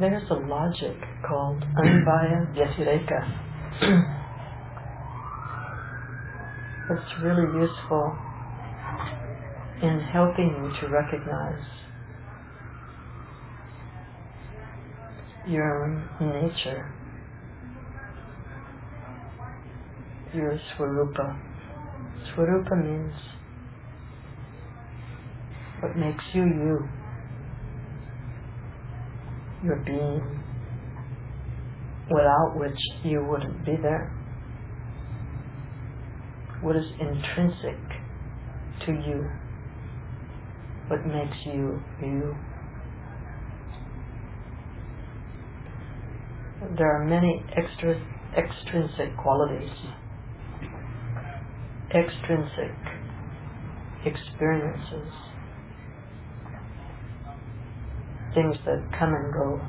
There's a logic called Anvaya Vyatireka. It's really useful in helping you to recognize your nature, your Swarupa. Swarupa means what makes you you, your being, without which you wouldn't be there. What is intrinsic to you, what makes you you. There are many extrinsic qualities, extrinsic experiences, things that come and go.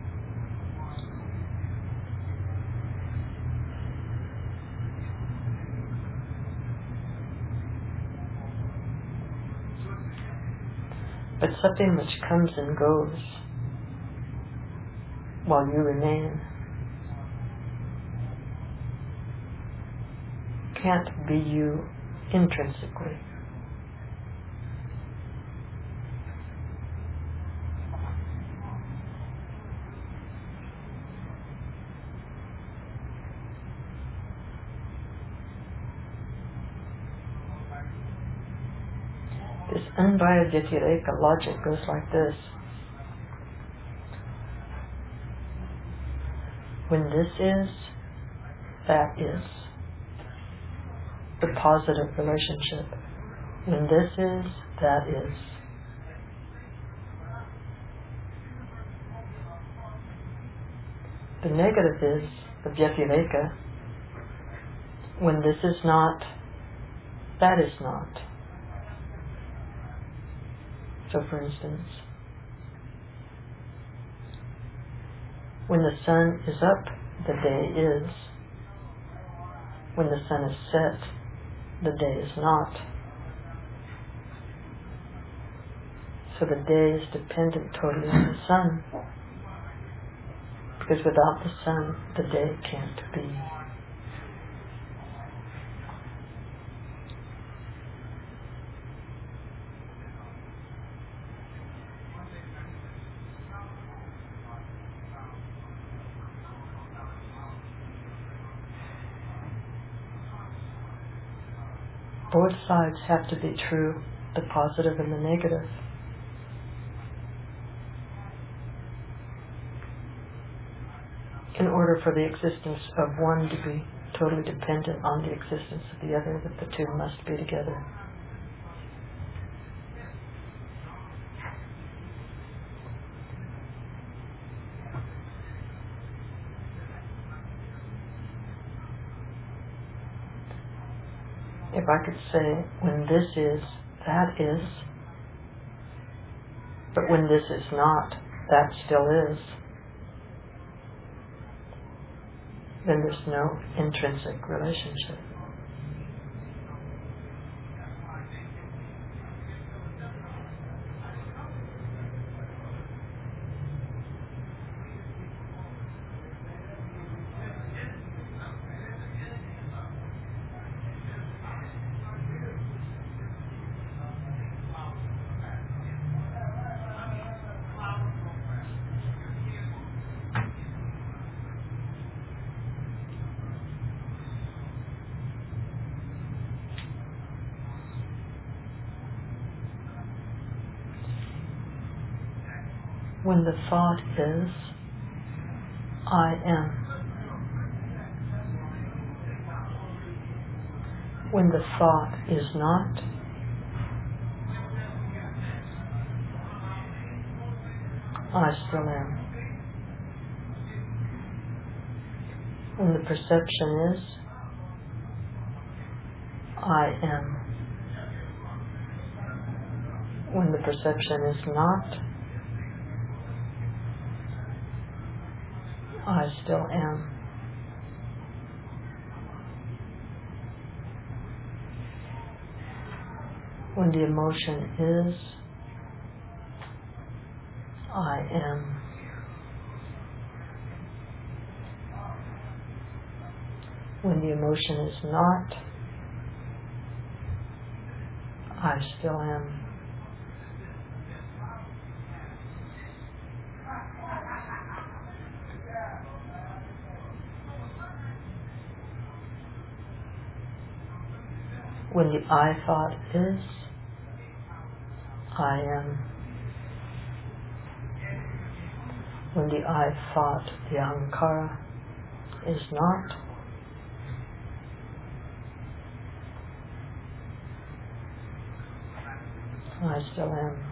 But something which comes and goes while you remain can't be you intrinsically. This Anvaya Vyatireka logic goes like this. When this is, that is. The positive relationship. When this is, that is. The negative is the Vyatireka. When this is not, that is not. So for instance, when the sun is up, the day is. When the sun is set, the day is not. So the day is dependent totally on the sun. Because without the sun, the day can't be. Both sides have to be true, the positive and the negative. In order for the existence of one to be totally dependent on the existence of the other, that the two must be together. If I could say, when this is, that is, but when this is not, that still is, then there's no intrinsic relationship. When the thought is, I am. When the thought is not, I still am. When the perception is, I am. When the perception is not, I still am. When the emotion is, I am. When the emotion is not, I still am. When the I thought is, I am. When the I thought, the ahankara, is not, I still am.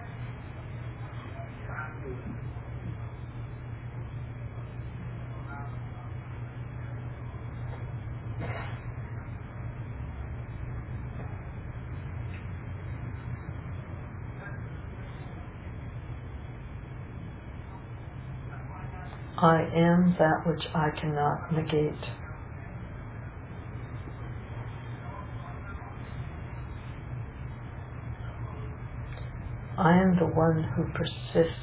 I am that which I cannot negate. I am the one who persists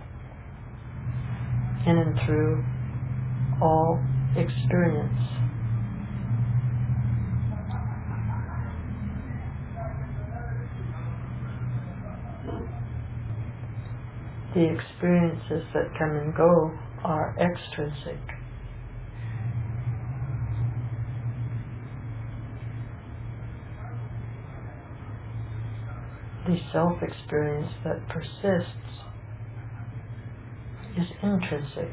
in and through all experience. The experiences that come and go are extrinsic. The self-experience that persists is intrinsic.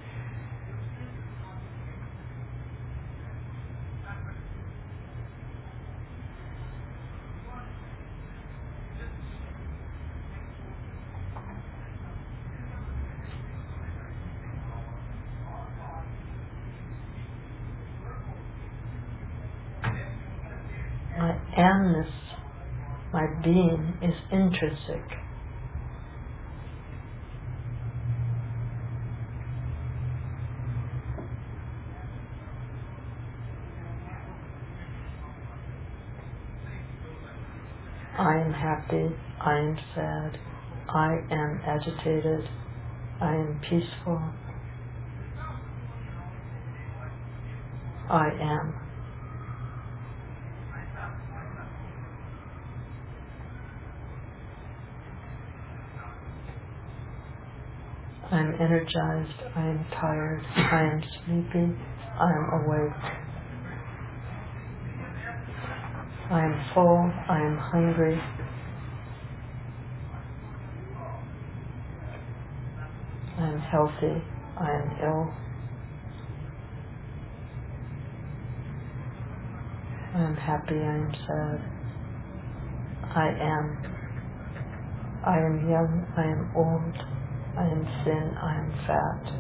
My amness, my being, is intrinsic. I am happy, I am sad, I am agitated, I am peaceful, I am. I am energized, I am tired, I am sleepy, I am awake. I am full, I am hungry. I am healthy, I am ill. I am happy, I am sad. I am. I am young, I am old. I am thin, I am fat.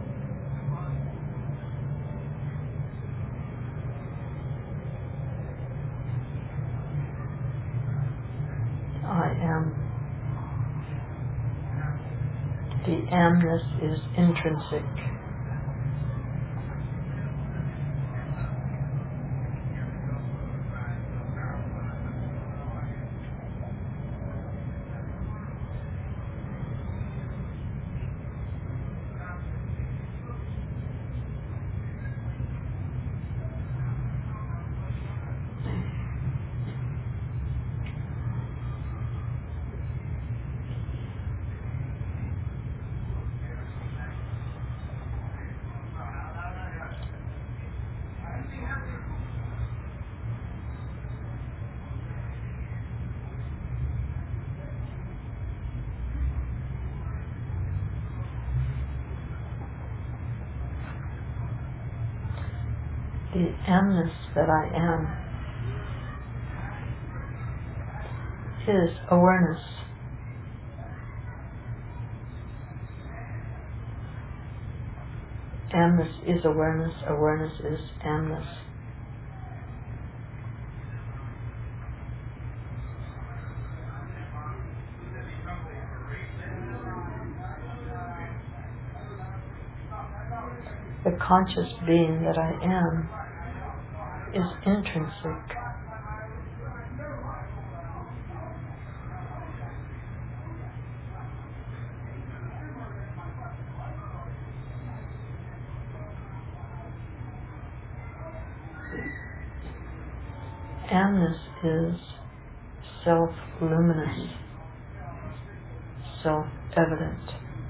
I am. The amness is intrinsic. The amness that I am is awareness. Amness is awareness, awareness is amness. The conscious being that I am is intrinsic. Amness is self-luminous, self-evident.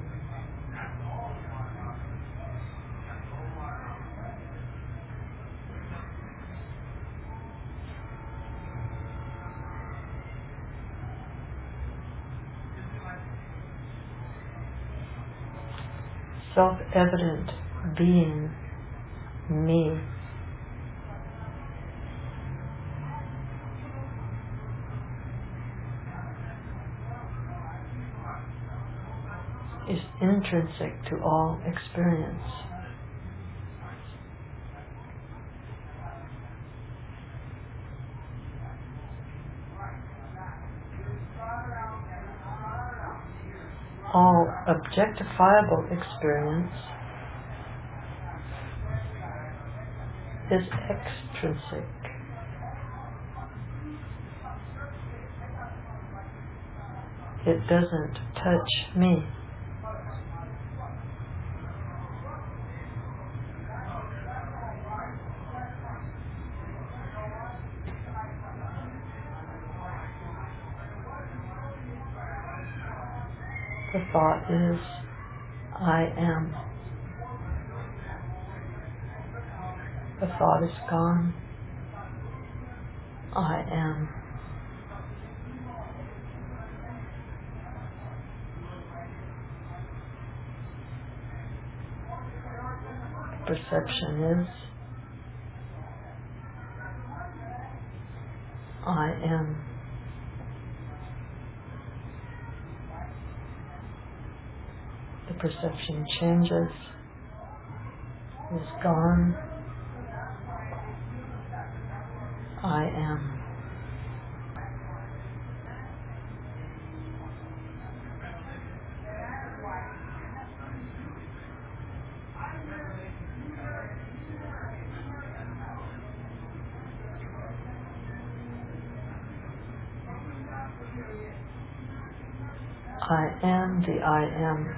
Self-evident being, me, is intrinsic to all experience. All objectifiable experience is extrinsic. It doesn't touch me. The thought is, I am. The thought is gone. I am. Perception is, I am. The perception changes, is gone. I am. I am the I am.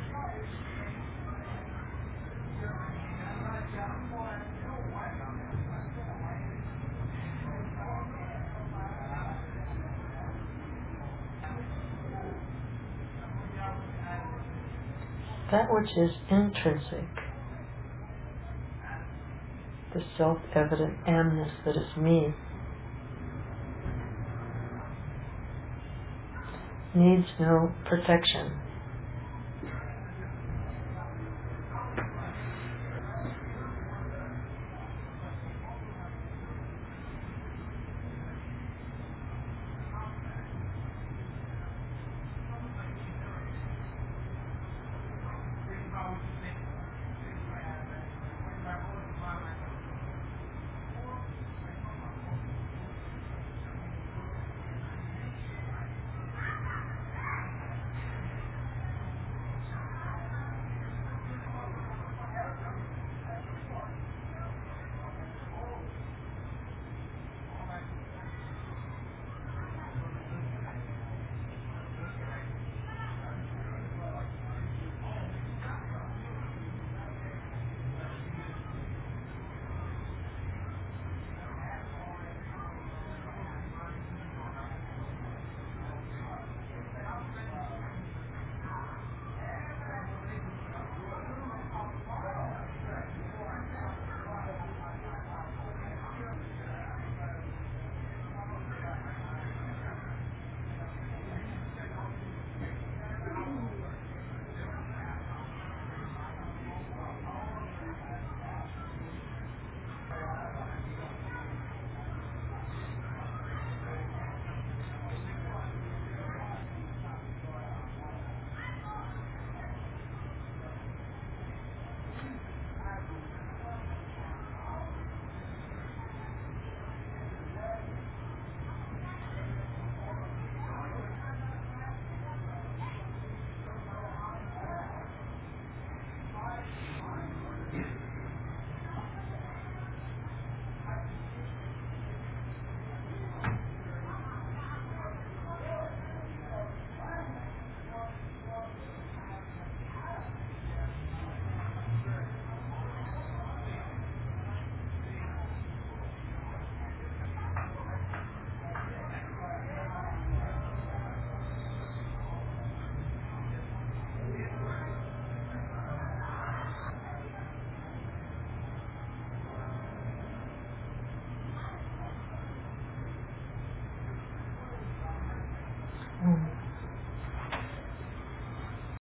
That which is intrinsic, the self-evident amness that is me, needs no protection.